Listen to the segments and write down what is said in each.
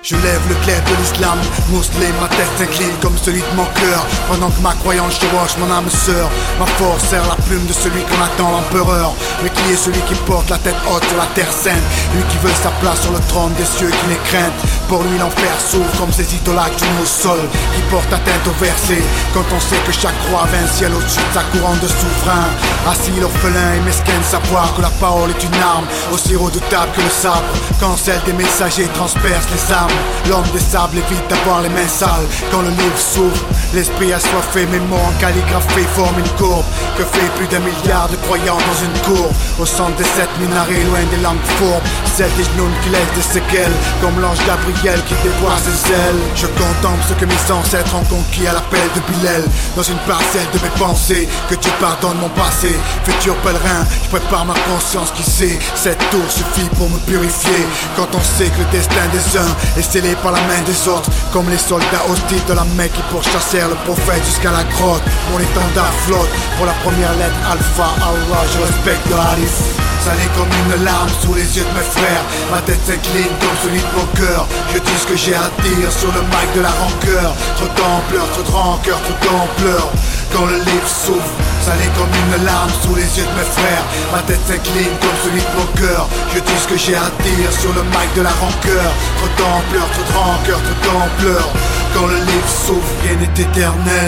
Je lève le clef de l'islam, musulman, ma tête s'incline comme celui de mon cœur. Pendant que ma croyance chevauche mon âme sœur, ma force serre la plume de celui qu'on attend l'empereur. Mais qui est celui qui porte la tête haute sur la terre sainte? Lui qui veut sa place sur le trône des cieux qui n'est crainte. Pour lui l'enfer s'ouvre comme ces idolâtres au sol qui portent atteinte au verset. Quand on sait que chaque roi avait un ciel au-dessus de sa couronne de souverain. Assis l'orphelin et mesquin de savoir que la parole est une arme aussi redoutable que le sabre. Quand celle des messagers transperce les âmes, l'homme des sables évite d'avoir les mains sales. Quand le livre s'ouvre, l'esprit assoiffé, mes mots en calligraphie forment une courbe que fait plus d'1 milliard de croyants dans une cour. Au centre des 7 minarets, loin des langues fourbes, celles des genoux qui laissent des séquelles, comme l'ange Gabriel qui déploie ses ailes. Je contemple ce que mes ancêtres ont conquis à l'appel de Bilal, dans une parcelle de mes pensées. Que Dieu pardonne mon passé, futur pèlerin, je prépare ma conscience qui sait. Cette tour suffit pour me purifier. Quand on sait que le destin des uns est scellé par la main des autres, comme les soldats hostiles de la Mecque qui pourchassèrent le prophète jusqu'à la grotte. Mon étendard flotte pour la première lettre Alpha, Allah, je respecte le Alif. Salé comme une larme sous les yeux de mes frères, ma tête s'incline comme celui de mon cœur. Je dis ce que j'ai à dire sur le mic de la rancœur. Trop d'ampleur, trop de rancœur, trop d'ampleur. Quand le livre s'ouvre, salé comme une larme sous les yeux de mes frères, ma tête s'incline comme celui de mon cœur. Je dis ce que j'ai à dire sur le mic de la rancœur. Trop d'ampleur, trop de rancœur, trop d'ampleur. Quand le livre s'ouvre, rien n'est éternel.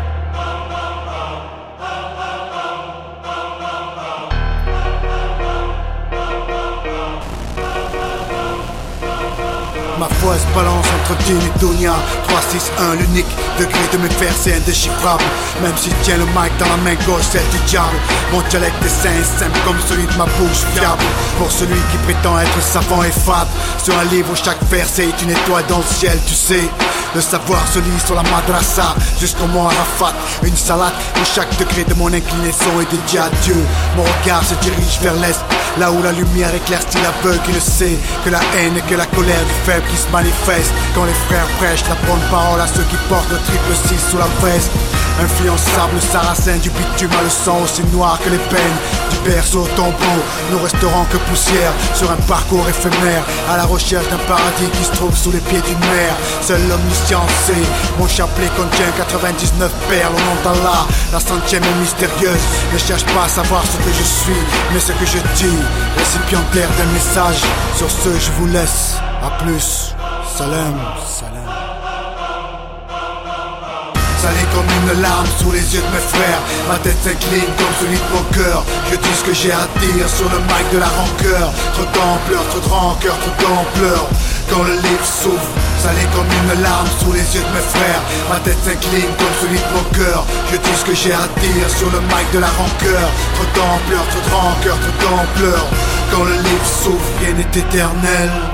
Ma foi se balance entre Dieu et Dunya. 3, 6, 1, l'unique degré de mes vers c'est indéchiffrable. Même si je tiens le mic dans la main gauche, celle du diable. Mon dialecte est sain et simple comme celui de ma bouche fiable. Pour celui qui prétend être savant et fade, sur un livre où chaque verset est une étoile dans le ciel, tu sais. Le savoir se lit sur la madrasa jusqu'au mont Arafat. Une salade où chaque degré de mon inclinaison est dédié à Dieu. Mon regard se dirige vers l'est, là où la lumière éclaircit l'aveugle qui le sait. Que la haine et que la colère du faible qui se manifeste quand les frères prêchent la bonne parole à ceux qui portent le 666 sous la veste. Influençable sarrasin du bitume à le sang aussi noir que les peines. Du berceau au tombeau, nous resterons que poussière sur un parcours éphémère, à la recherche d'un paradis qui se trouve sous les pieds d'une mer. Seul l'omniscience sait, mon chapelet contient 99 perles au nom d'Allah. La 100e est mystérieuse, ne cherche pas à savoir ce que je suis, mais ce que je dis, récipiendaire d'un message. Sur ce je vous laisse, à plus, salam, salam. Salé comme une larme sous les yeux de mes frères, ma tête s'incline comme celui de mon cœur. Je dis ce que j'ai à dire sur le mic de la rancœur. Trop d'ampleur, trop de rancœur, trop d'ampleur. Quand le livre s'ouvre, salé comme une larme sous les yeux de mes frères, ma tête s'incline comme celui de mon cœur. Je dis ce que j'ai à dire sur le mic de la rancœur. Trop d'ampleur, trop de rancœur, trop d'ampleur. Quand le livre s'ouvre, rien n'est éternel.